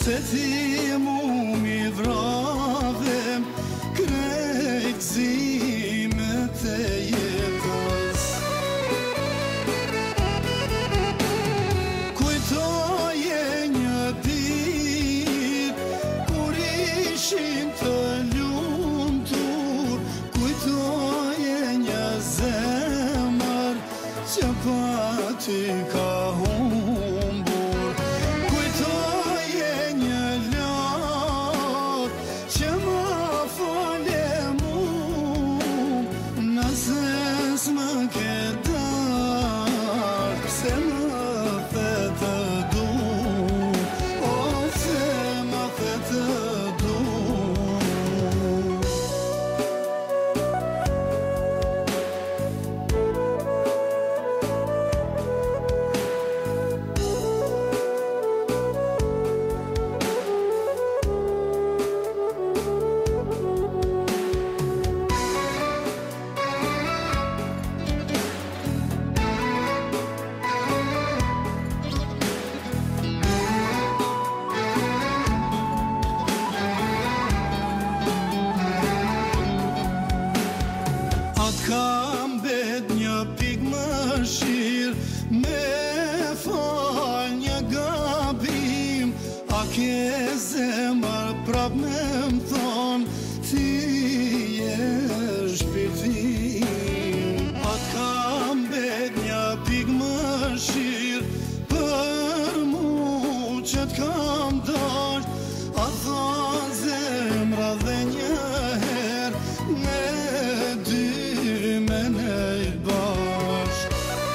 Se ti mu mi vrave krejt zimet e jetës. Kujtoje një ditë kur ishim të lumtur, kujtoje një zemër që pa ty ka humbur, kujtoje një lot që më fole mu, nëse s'më ke darë, se më the të du, o se më the të du. Kam bet një pik më shirë, me fal një gabim, a ke zemër prap me m'thon, ti je shpirtim. A kam bet një pik më shirë, për mu që t'kam dasht, a tha zemra dhe një herë, ne dy me nejt bashk.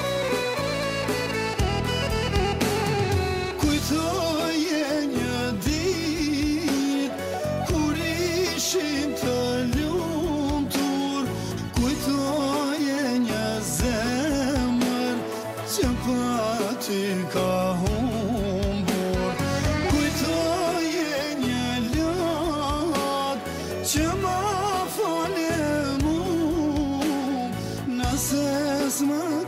Kujtoje një dit kur ishim të lumtur, kujtoje një zemër që pa ty ka humbur, kujtoje një lot që më fole mu, nëse s'më